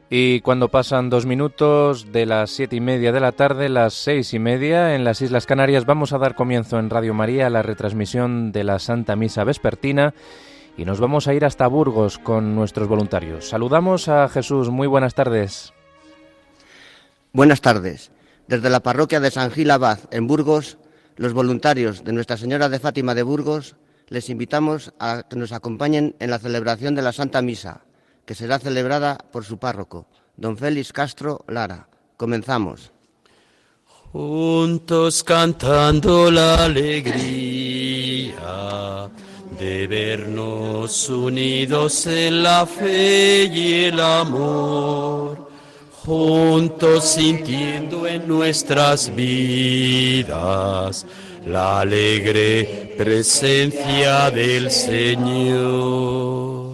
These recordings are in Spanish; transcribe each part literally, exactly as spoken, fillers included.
Y cuando pasan dos minutos de las siete y media de la tarde, las seis y media, en las Islas Canarias, vamos a dar comienzo en Radio María a la retransmisión de la Santa Misa Vespertina y nos vamos a ir hasta Burgos con nuestros voluntarios. Saludamos a Jesús. Muy buenas tardes. Buenas tardes. Desde la parroquia de San Gil Abad, en Burgos, los voluntarios de Nuestra Señora de Fátima de Burgos les invitamos a que nos acompañen en la celebración de la Santa Misa, que será celebrada por su párroco, don Félix Castro Lara. Comenzamos. Juntos cantando la alegría de vernos unidos en la fe y el amor, juntos sintiendo en nuestras vidas la alegre presencia del Señor.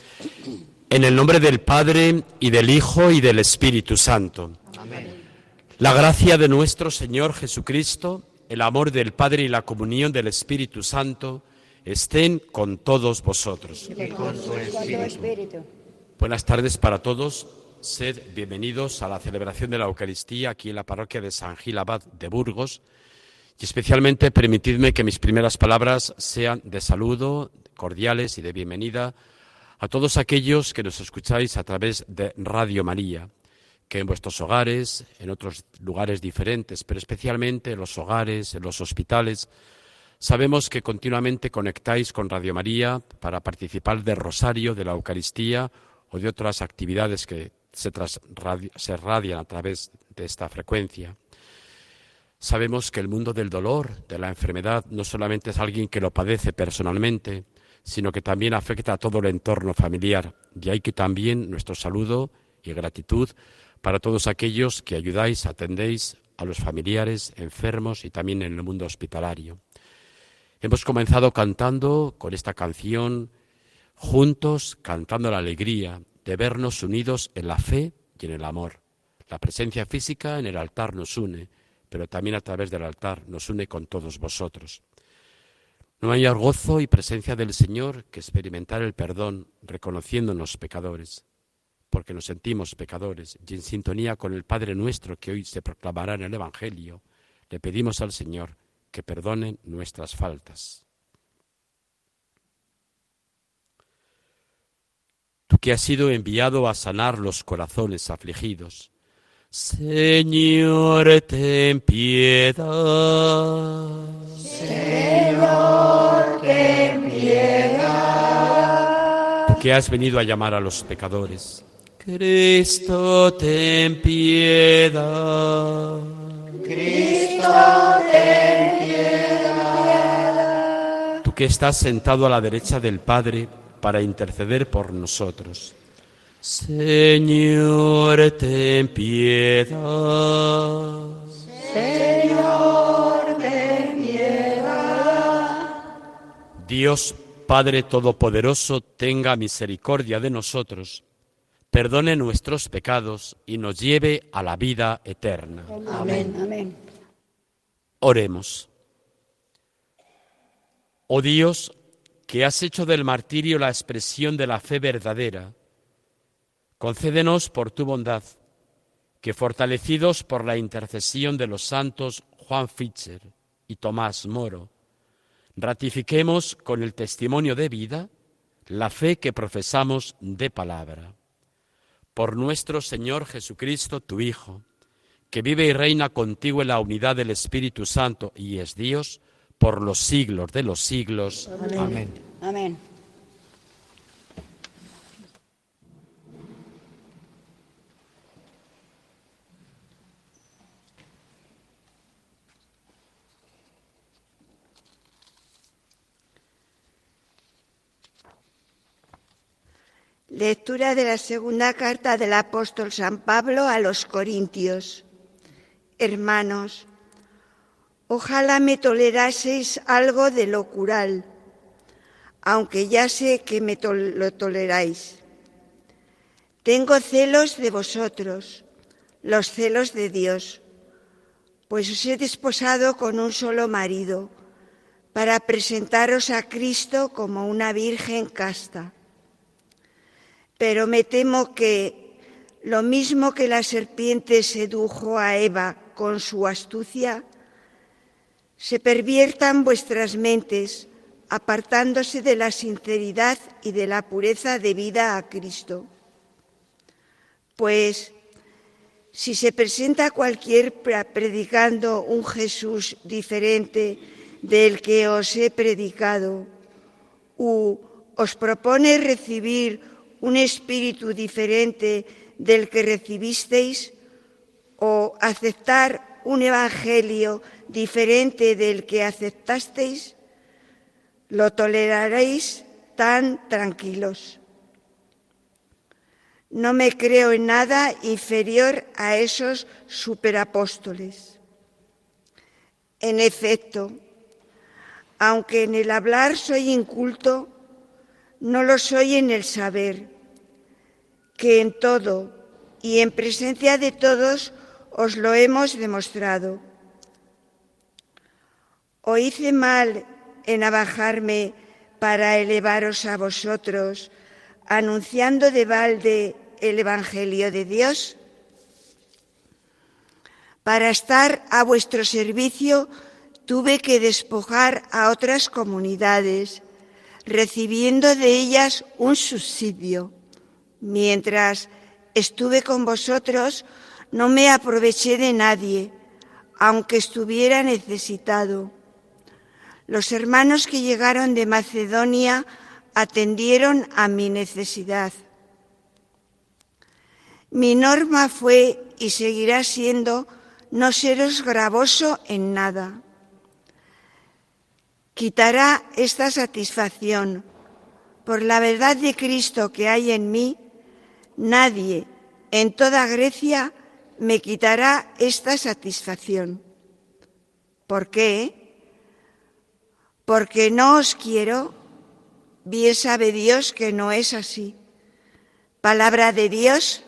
En el nombre del Padre, y del Hijo, y del Espíritu Santo. Amén. La gracia de nuestro Señor Jesucristo, el amor del Padre y la comunión del Espíritu Santo estén con todos vosotros. Y con tu espíritu. Buenas tardes para todos. Sed bienvenidos a la celebración de la Eucaristía aquí en la parroquia de San Gil Abad de Burgos. Y especialmente permitidme que mis primeras palabras sean de saludo, cordiales y de bienvenida a todos aquellos que nos escucháis a través de Radio María, que en vuestros hogares, en otros lugares diferentes, pero especialmente en los hogares, en los hospitales, sabemos que continuamente conectáis con Radio María para participar del Rosario, de la Eucaristía o de otras actividades que se, trasradi- se radian a través de esta frecuencia. Sabemos que el mundo del dolor, de la enfermedad, no solamente es alguien que lo padece personalmente, sino que también afecta a todo el entorno familiar. Y hay que también nuestro saludo y gratitud para todos aquellos que ayudáis, atendéis a los familiares enfermos y también en el mundo hospitalario. Hemos comenzado cantando con esta canción, juntos cantando la alegría de vernos unidos en la fe y en el amor. La presencia física en el altar nos une, pero también a través del altar nos une con todos vosotros. No hay mayor gozo y presencia del Señor que experimentar el perdón reconociéndonos pecadores, porque nos sentimos pecadores y en sintonía con el Padre nuestro que hoy se proclamará en el Evangelio, le pedimos al Señor que perdone nuestras faltas. Tú que has sido enviado a sanar los corazones afligidos, Señor, ten piedad. Señor, ten piedad. Tú que has venido a llamar a los pecadores, Cristo, ten piedad. Cristo, ten piedad. Tú que estás sentado a la derecha del Padre para interceder por nosotros, Señor, ten piedad. Señor, ten piedad. Dios Padre Todopoderoso, tenga misericordia de nosotros, perdone nuestros pecados y nos lleve a la vida eterna. Amén. Amén. Oremos. Oh Dios, que has hecho del martirio la expresión de la fe verdadera, concédenos por tu bondad que, fortalecidos por la intercesión de los santos Juan Fischer y Tomás Moro, ratifiquemos con el testimonio de vida la fe que profesamos de palabra. Por nuestro Señor Jesucristo, tu Hijo, que vive y reina contigo en la unidad del Espíritu Santo y es Dios por los siglos de los siglos. Amén. Amén. Amén. Lectura de la segunda carta del apóstol San Pablo a los Corintios. Hermanos, ojalá me toleraseis algo de lo cural, aunque ya sé que me to- lo toleráis. Tengo celos de vosotros, los celos de Dios, pues os he desposado con un solo marido, para presentaros a Cristo como una virgen casta. Pero me temo que, lo mismo que la serpiente sedujo a Eva con su astucia, se perviertan vuestras mentes, apartándose de la sinceridad y de la pureza debida a Cristo. Pues, si se presenta cualquiera predicando un Jesús diferente del que os he predicado, u os propone recibir un espíritu diferente del que recibisteis, o aceptar un evangelio diferente del que aceptasteis, lo toleraréis tan tranquilos. No me creo en nada inferior a esos superapóstoles. En efecto, aunque en el hablar soy inculto, no lo soy en el saber, que en todo y en presencia de todos os lo hemos demostrado. ¿O hice mal en abajarme para elevaros a vosotros, anunciando de balde el Evangelio de Dios? Para estar a vuestro servicio tuve que despojar a otras comunidades, recibiendo de ellas un subsidio. Mientras estuve con vosotros, no me aproveché de nadie, aunque estuviera necesitado. Los hermanos que llegaron de Macedonia atendieron a mi necesidad. Mi norma fue y seguirá siendo no seros gravoso en nada. Quitará esta satisfacción. Por la verdad de Cristo que hay en mí, nadie en toda Grecia me quitará esta satisfacción. ¿Por qué? Porque no os quiero. Bien sabe Dios que no es así. Palabra de Dios.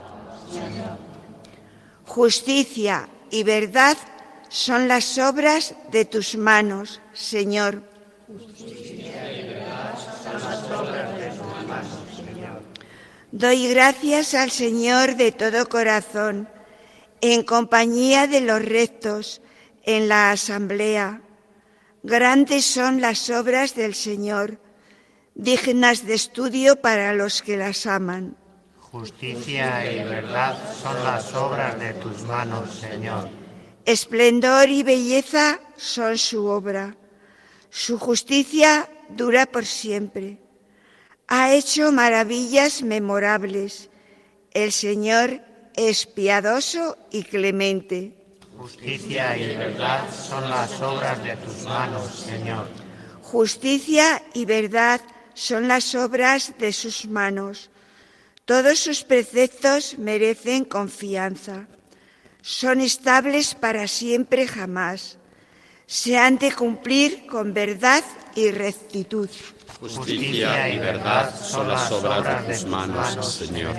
Justicia y verdad son las obras de tus manos, Señor. Justicia y verdad son las obras de tus manos, Señor. Doy gracias al Señor de todo corazón, en compañía de los rectos, en la asamblea. Grandes son las obras del Señor, dignas de estudio para los que las aman. Justicia y verdad son las obras de tus manos, Señor. Esplendor y belleza son su obra. Su justicia dura por siempre. Ha hecho maravillas memorables. El Señor es piadoso y clemente. Justicia y verdad son las obras de tus manos, Señor. Justicia y verdad son las obras de sus manos. Todos sus preceptos merecen confianza. Son estables para siempre jamás. Se han de cumplir con verdad y rectitud. Justicia y verdad son las obras de tus manos, Señor.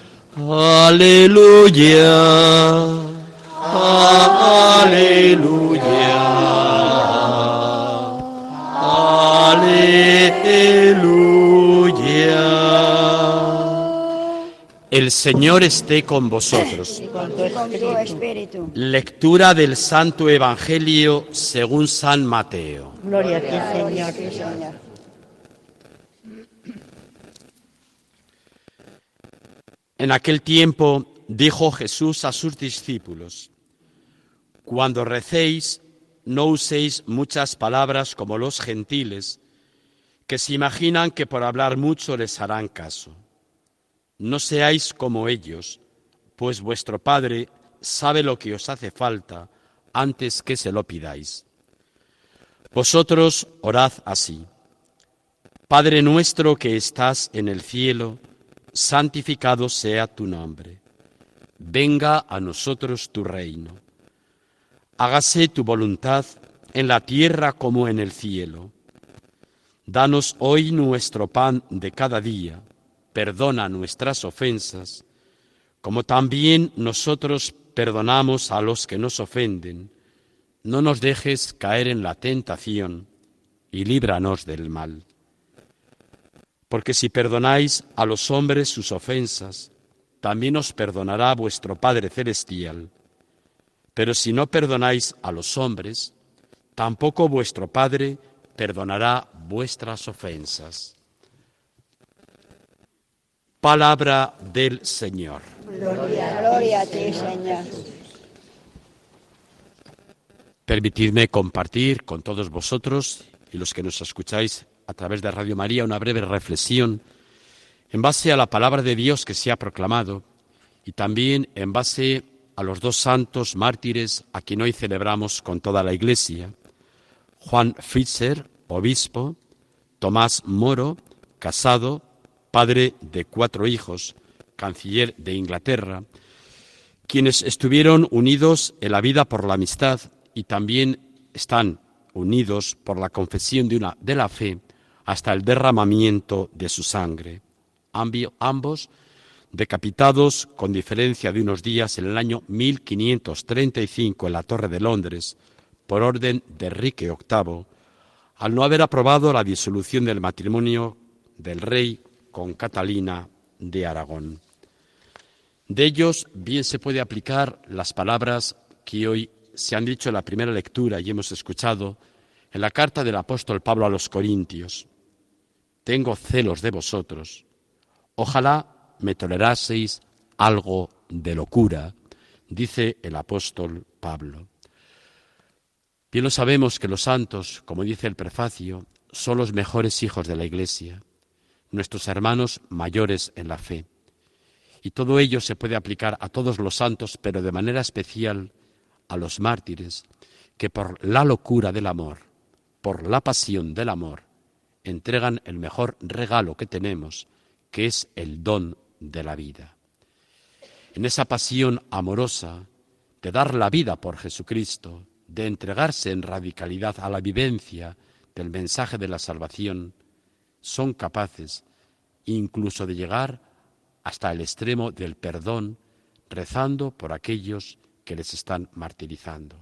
Aleluya. Aleluya. Aleluya. El Señor esté con vosotros. Y con tu espíritu. Lectura del Santo Evangelio según San Mateo. Gloria a ti, Señor. En aquel tiempo dijo Jesús a sus discípulos: cuando recéis, no uséis muchas palabras como los gentiles, que se imaginan que por hablar mucho les harán caso. No seáis como ellos, pues vuestro Padre sabe lo que os hace falta antes que se lo pidáis. Vosotros orad así: Padre nuestro que estás en el cielo, santificado sea tu nombre. Venga a nosotros tu reino. Hágase tu voluntad en la tierra como en el cielo. Danos hoy nuestro pan de cada día. Perdona nuestras ofensas, como también nosotros perdonamos a los que nos ofenden. No nos dejes caer en la tentación y líbranos del mal. Porque si perdonáis a los hombres sus ofensas, también os perdonará vuestro Padre Celestial. Pero si no perdonáis a los hombres, tampoco vuestro Padre perdonará vuestras ofensas. Palabra del Señor. Gloria, gloria a ti, Señor. Permitidme compartir con todos vosotros y los que nos escucháis a través de Radio María una breve reflexión en base a la palabra de Dios que se ha proclamado y también en base a los dos santos mártires a quien hoy celebramos con toda la Iglesia: Juan Fischer, obispo; Tomás Moro, casado, padre de cuatro hijos, canciller de Inglaterra, quienes estuvieron unidos en la vida por la amistad y también están unidos por la confesión de, una, de la fe hasta el derramamiento de su sangre. Ambi, ambos decapitados con diferencia de unos días en el año mil quinientos treinta y cinco en la Torre de Londres por orden de Enrique octavo, al no haber aprobado la disolución del matrimonio del rey con Catalina de Aragón. De ellos bien se puede aplicar las palabras que hoy se han dicho en la primera lectura y hemos escuchado en la carta del apóstol Pablo a los Corintios. Tengo celos de vosotros. Ojalá me toleraseis algo de locura, dice el apóstol Pablo. Bien lo sabemos que los santos, como dice el prefacio, son los mejores hijos de la Iglesia, nuestros hermanos mayores en la fe. Y todo ello se puede aplicar a todos los santos, pero de manera especial a los mártires, que por la locura del amor, por la pasión del amor, entregan el mejor regalo que tenemos, que es el don de la vida. En esa pasión amorosa de dar la vida por Jesucristo, de entregarse en radicalidad a la vivencia del mensaje de la salvación, son capaces incluso de llegar hasta el extremo del perdón, rezando por aquellos que les están martirizando.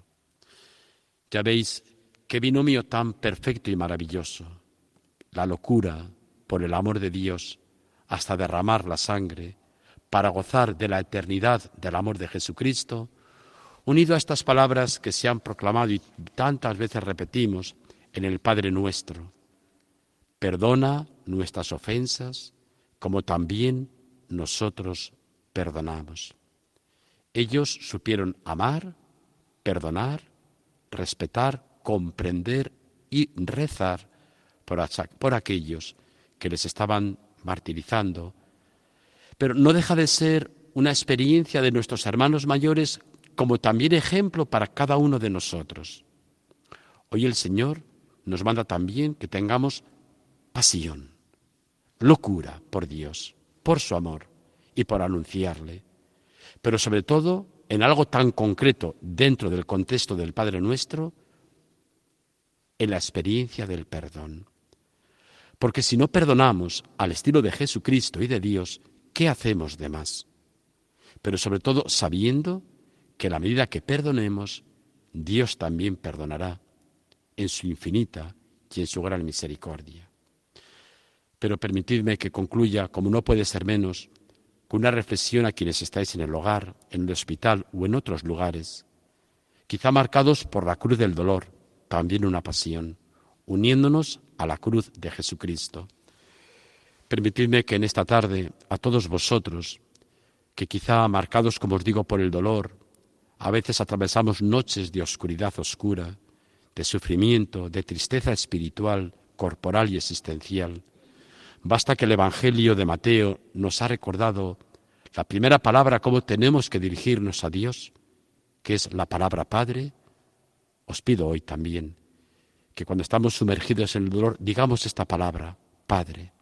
Ya veis qué binomio tan perfecto y maravilloso, la locura por el amor de Dios hasta derramar la sangre para gozar de la eternidad del amor de Jesucristo, unido a estas palabras que se han proclamado y tantas veces repetimos en el Padre Nuestro: perdona nuestras ofensas como también nosotros perdonamos. Ellos supieron amar, perdonar, respetar, comprender y rezar por, por aquellos que les estaban martirizando. Pero no deja de ser una experiencia de nuestros hermanos mayores como también ejemplo para cada uno de nosotros. Hoy el Señor nos manda también que tengamos pasión, locura por Dios, por su amor y por anunciarle. Pero sobre todo en algo tan concreto dentro del contexto del Padre Nuestro, en la experiencia del perdón. Porque si no perdonamos al estilo de Jesucristo y de Dios, ¿qué hacemos de más? Pero sobre todo sabiendo que a la medida que perdonemos, Dios también perdonará en su infinita y en su gran misericordia. Pero permitidme que concluya, como no puede ser menos, con una reflexión a quienes estáis en el hogar, en el hospital o en otros lugares, quizá marcados por la cruz del dolor, también una pasión, uniéndonos a la cruz de Jesucristo. Permitidme que en esta tarde a todos vosotros, que quizá marcados, como os digo, por el dolor, a veces atravesamos noches de oscuridad oscura, de sufrimiento, de tristeza espiritual, corporal y existencial, basta que el Evangelio de Mateo nos ha recordado la primera palabra, cómo tenemos que dirigirnos a Dios, que es la palabra Padre. Os pido hoy también que cuando estamos sumergidos en el dolor digamos esta palabra, Padre,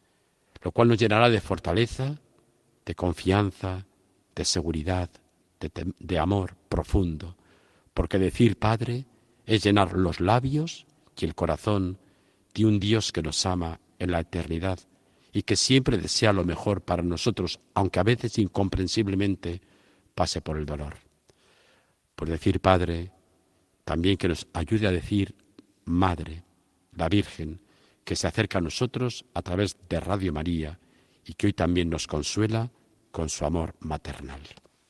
lo cual nos llenará de fortaleza, de confianza, de seguridad, de, de amor profundo, porque decir Padre es llenar los labios y el corazón de un Dios que nos ama en la eternidad y que siempre desea lo mejor para nosotros, aunque a veces incomprensiblemente pase por el dolor. Por decir Padre, también que nos ayude a decir Madre, la Virgen, que se acerca a nosotros a través de Radio María y que hoy también nos consuela con su amor maternal.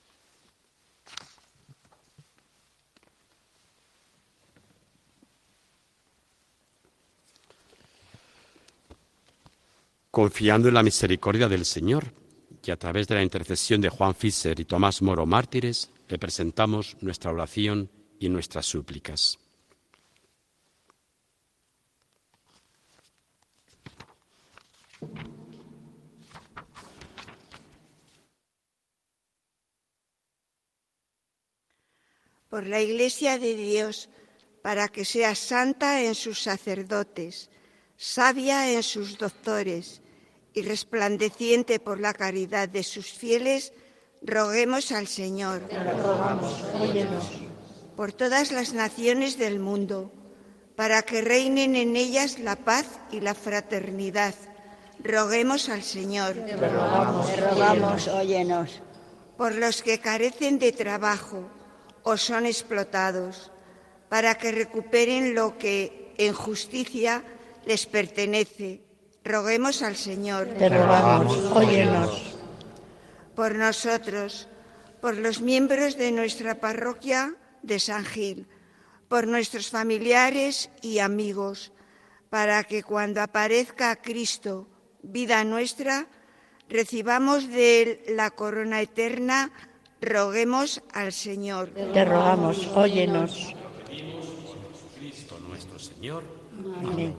Confiando en la misericordia del Señor y a través de la intercesión de Juan Fischer y Tomás Moro, mártires, le presentamos nuestra oración y nuestras súplicas. Por la Iglesia de Dios, para que sea santa en sus sacerdotes, sabia en sus doctores y resplandeciente por la caridad de sus fieles, roguemos al Señor. Te lo rogamos, óyenos. Por todas las naciones del mundo, para que reinen en ellas la paz y la fraternidad, roguemos al Señor. Te lo rogamos, te rogamos, óyenos. Por los que carecen de trabajo o son explotados, para que recuperen lo que en justicia les pertenece, roguemos al Señor. Te rogamos, óyenos. Por nosotros, por los miembros de nuestra parroquia de San Gil, por nuestros familiares y amigos, para que cuando aparezca Cristo, vida nuestra, recibamos de Él la corona eterna, roguemos al Señor. Te rogamos, óyenos. Pedimos por Jesucristo nuestro Señor. Amén.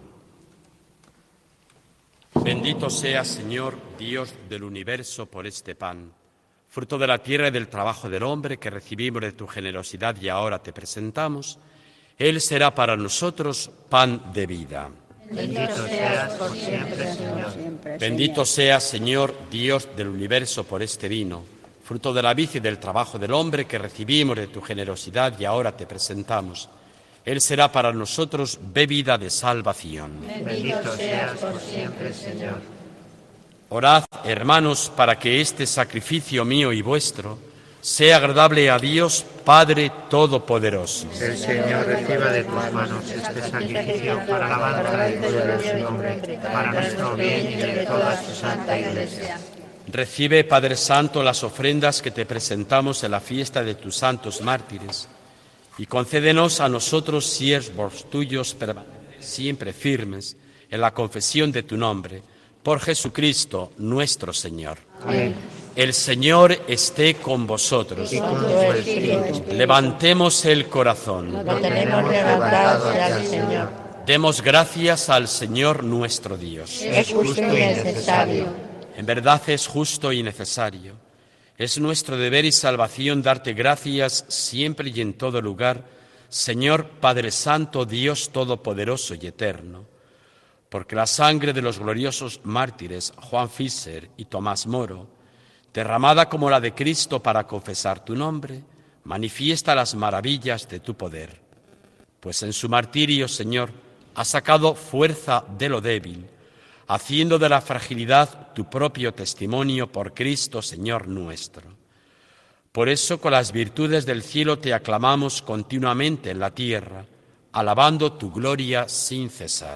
Bendito sea, Señor, Dios del universo, por este pan, fruto de la tierra y del trabajo del hombre que recibimos de tu generosidad y ahora te presentamos. Él será para nosotros pan de vida. Bendito seas por siempre, Señor. Bendito sea, Señor, Dios del universo, por este vino, fruto de la vid y del trabajo del hombre que recibimos de tu generosidad y ahora te presentamos. Él será para nosotros bebida de salvación. Bendito seas por siempre, Señor. Orad, hermanos, para que este sacrificio mío y vuestro sea agradable a Dios, Padre Todopoderoso. El Señor reciba de tus manos este sacrificio para la alabanza y gloria de su nombre, para nuestro bien y de toda su santa Iglesia. Recibe, Padre Santo, las ofrendas que te presentamos en la fiesta de tus santos mártires y concédenos a nosotros, siervos tuyos, siempre firmes en la confesión de tu nombre, por Jesucristo nuestro Señor. Amén. El Señor esté con vosotros. Y con tu espíritu. Levantemos el corazón. Lo tenemos levantado hacia el Señor. Demos gracias al Señor nuestro Dios. Es justo y necesario. En verdad es justo y necesario. Es nuestro deber y salvación darte gracias siempre y en todo lugar, Señor Padre Santo, Dios Todopoderoso y Eterno, porque la sangre de los gloriosos mártires Juan Fischer y Tomás Moro, derramada como la de Cristo para confesar tu nombre, manifiesta las maravillas de tu poder. Pues en su martirio, Señor, has sacado fuerza de lo débil, haciendo de la fragilidad tu propio testimonio por Cristo, Señor nuestro. Por eso, con las virtudes del cielo te aclamamos continuamente en la tierra, alabando tu gloria sin cesar.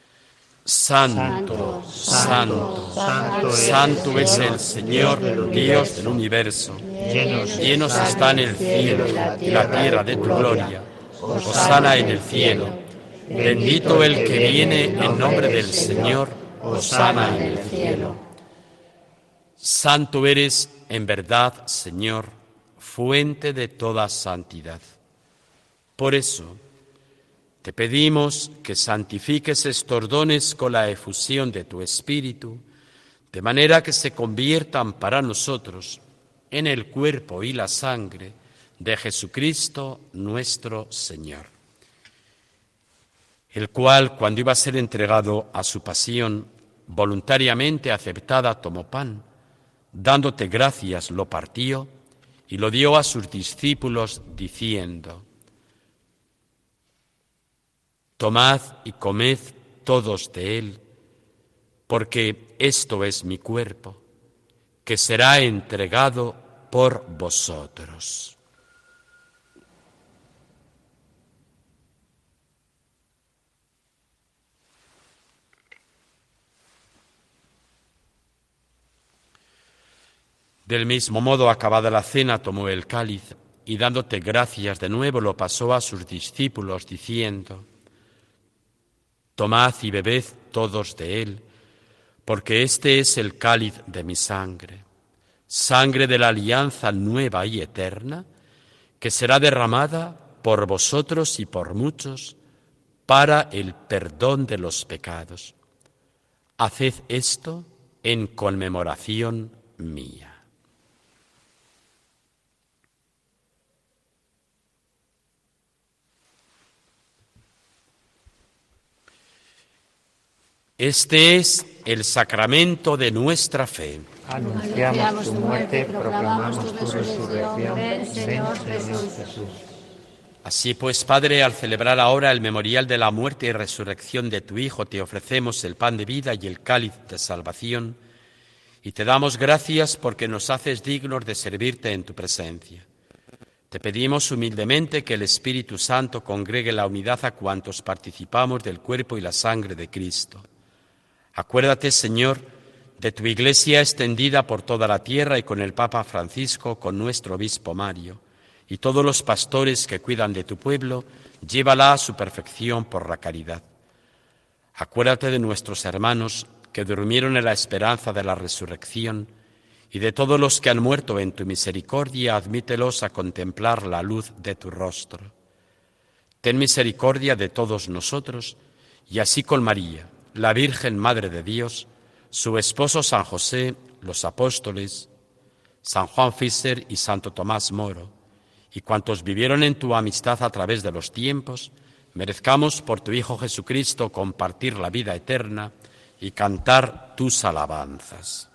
Santo, santo, santo, santo es el Señor, Dios del universo. Llenos están el cielo y la tierra de tu gloria. Hosana en el cielo. Bendito el que viene en nombre del Señor. Hosana en el cielo. Santo eres en verdad, Señor, fuente de toda santidad. Por eso, te pedimos que santifiques estos dones con la efusión de tu Espíritu, de manera que se conviertan para nosotros en el cuerpo y la sangre de Jesucristo nuestro Señor, el cual, cuando iba a ser entregado a su pasión, voluntariamente aceptada, tomó pan, dándote gracias, lo partió y lo dio a sus discípulos, diciendo: Tomad y comed todos de él, porque esto es mi cuerpo, que será entregado por vosotros. Del mismo modo, acabada la cena, tomó el cáliz y dándote gracias de nuevo lo pasó a sus discípulos diciendo: Tomad y bebed todos de él, porque este es el cáliz de mi sangre, sangre de la alianza nueva y eterna, que será derramada por vosotros y por muchos para el perdón de los pecados. Haced esto en conmemoración mía. Este es el sacramento de nuestra fe. Anunciamos tu muerte, proclamamos tu resurrección. Ven, Señor Jesús. Así pues, Padre, al celebrar ahora el memorial de la muerte y resurrección de tu Hijo, te ofrecemos el pan de vida y el cáliz de salvación, y te damos gracias porque nos haces dignos de servirte en tu presencia. Te pedimos humildemente que el Espíritu Santo congregue la unidad a cuantos participamos del cuerpo y la sangre de Cristo. Acuérdate, Señor, de tu Iglesia extendida por toda la tierra y con el Papa Francisco, con nuestro obispo Mario, y todos los pastores que cuidan de tu pueblo, llévala a su perfección por la caridad. Acuérdate de nuestros hermanos que durmieron en la esperanza de la resurrección, y de todos los que han muerto en tu misericordia, admítelos a contemplar la luz de tu rostro. Ten misericordia de todos nosotros, y así con María, la Virgen Madre de Dios, su esposo San José, los apóstoles, San Juan Fischer y Santo Tomás Moro, y cuantos vivieron en tu amistad a través de los tiempos, merezcamos por tu Hijo Jesucristo compartir la vida eterna y cantar tus alabanzas.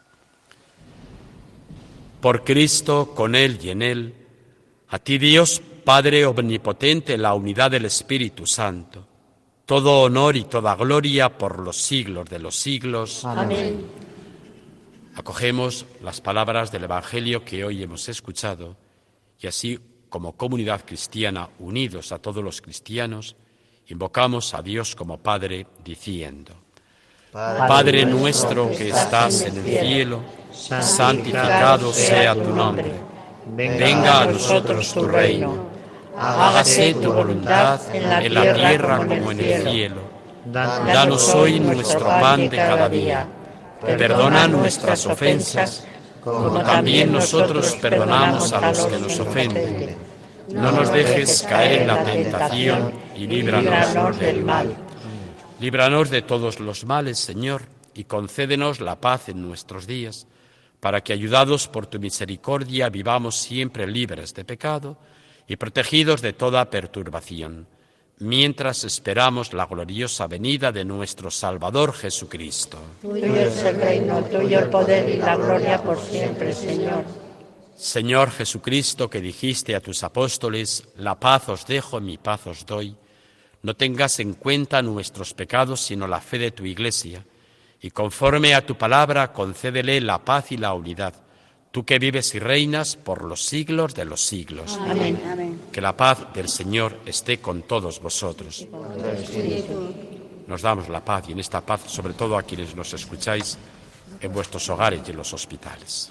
Por Cristo, con Él y en Él, a ti Dios, Padre omnipotente, la unidad del Espíritu Santo, todo honor y toda gloria por los siglos de los siglos. Amén. Acogemos las palabras del Evangelio que hoy hemos escuchado y así, como comunidad cristiana, unidos a todos los cristianos, invocamos a Dios como Padre, diciendo: Padre, Padre nuestro que estás en el cielo, santificado sea tu nombre. Venga a nosotros tu reino. Hágase tu voluntad en la tierra como en el cielo. Danos hoy nuestro pan de cada día. Perdona nuestras ofensas, como también nosotros perdonamos a los que nos ofenden. No nos dejes caer en la tentación y líbranos del mal. Líbranos de todos los males, Señor, y concédenos la paz en nuestros días, para que, ayudados por tu misericordia, vivamos siempre libres de pecado y protegidos de toda perturbación, mientras esperamos la gloriosa venida de nuestro Salvador Jesucristo. Tuyo es el reino, tuyo el poder y la gloria por siempre, Señor. Señor Jesucristo, que dijiste a tus apóstoles: la paz os dejo, mi paz os doy, no tengas en cuenta nuestros pecados, sino la fe de tu Iglesia, y conforme a tu palabra concédele la paz y la unidad, tú que vives y reinas por los siglos de los siglos. Amén. Amén. Que la paz del Señor esté con todos vosotros. Nos damos la paz, y en esta paz, sobre todo a quienes nos escucháis en vuestros hogares y en los hospitales.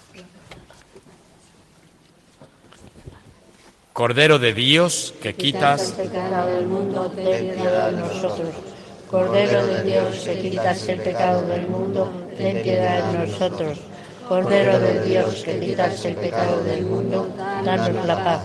Cordero de Dios, que quitas el pecado del mundo, ten piedad de nosotros. Cordero de Dios, que quitas el pecado del mundo, ten piedad de nosotros. Cordero de Dios, que quitas el pecado del mundo, danos la paz.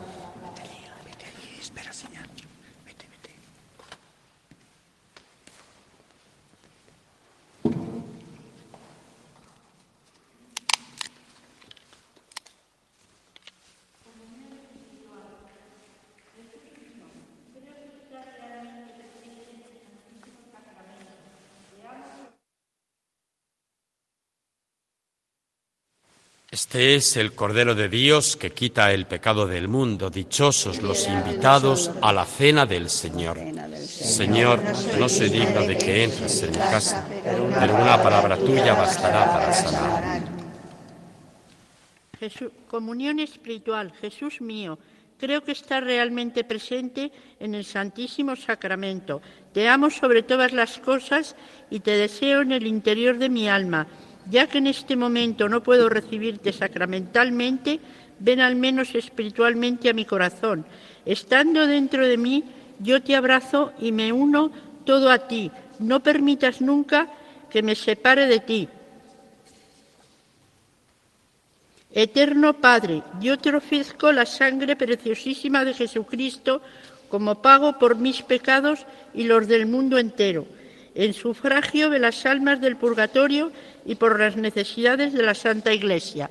Este es el Cordero de Dios que quita el pecado del mundo. Dichosos los invitados a la cena del Señor. Señor, no soy digno de que entres en mi casa, pero una palabra tuya bastará para sanar. Jesús, comunión espiritual, Jesús mío, creo que estás realmente presente en el Santísimo Sacramento. Te amo sobre todas las cosas y te deseo en el interior de mi alma. Ya que en este momento no puedo recibirte sacramentalmente, ven al menos espiritualmente a mi corazón. Estando dentro de mí, yo te abrazo y me uno todo a ti. No permitas nunca que me separe de ti. Eterno Padre, yo te ofrezco la sangre preciosísima de Jesucristo como pago por mis pecados y los del mundo entero, en sufragio de las almas del purgatorio y por las necesidades de la Santa Iglesia.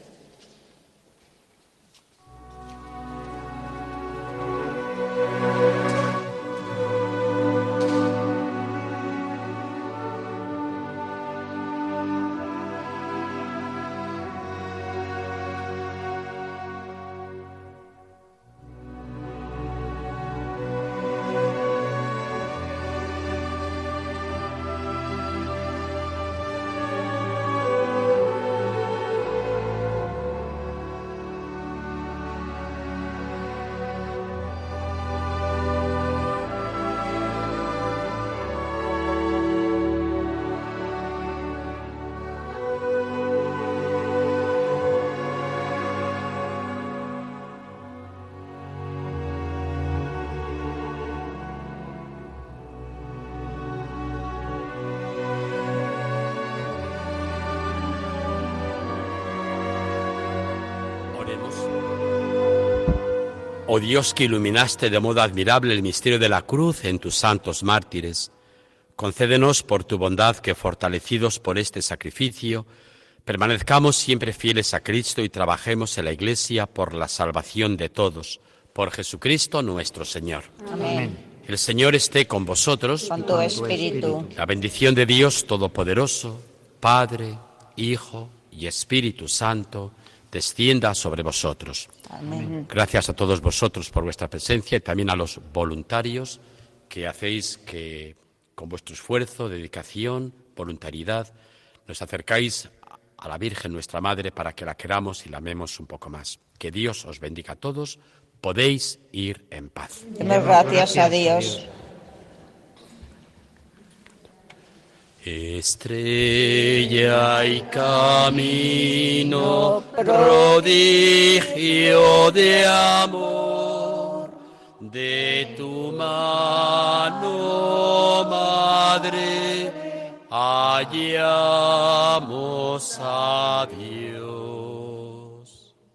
Oh Dios, que iluminaste de modo admirable el misterio de la cruz en tus santos mártires, concédenos por tu bondad que, fortalecidos por este sacrificio, permanezcamos siempre fieles a Cristo y trabajemos en la Iglesia por la salvación de todos, por Jesucristo nuestro Señor. Amén. El Señor esté con vosotros. Con tu espíritu. La bendición de Dios Todopoderoso, Padre, Hijo y Espíritu Santo, descienda sobre vosotros. Amén. Gracias a todos vosotros por vuestra presencia y también a los voluntarios que hacéis que con vuestro esfuerzo, dedicación, voluntariedad, nos acercáis a la Virgen, nuestra Madre, para que la queramos y la amemos un poco más. Que Dios os bendiga a todos. Podéis ir en paz. Demos gracias a Dios. Estrella y camino, prodigio de amor, de tu mano, Madre, hallamos a Dios.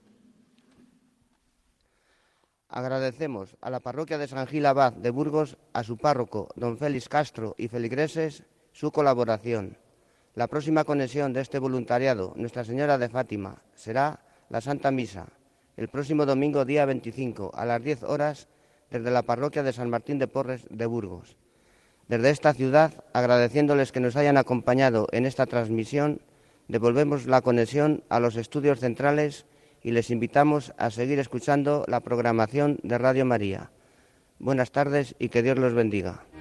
Agradecemos a la parroquia de San Gil Abad de Burgos, a su párroco, don Félix Castro y feligreses, su colaboración. La próxima conexión de este voluntariado, Nuestra Señora de Fátima, será la Santa Misa, el próximo domingo día veinticinco a las diez horas desde la parroquia de San Martín de Porres de Burgos. Desde esta ciudad, agradeciéndoles que nos hayan acompañado en esta transmisión, devolvemos la conexión a los estudios centrales y les invitamos a seguir escuchando la programación de Radio María. Buenas tardes y que Dios los bendiga.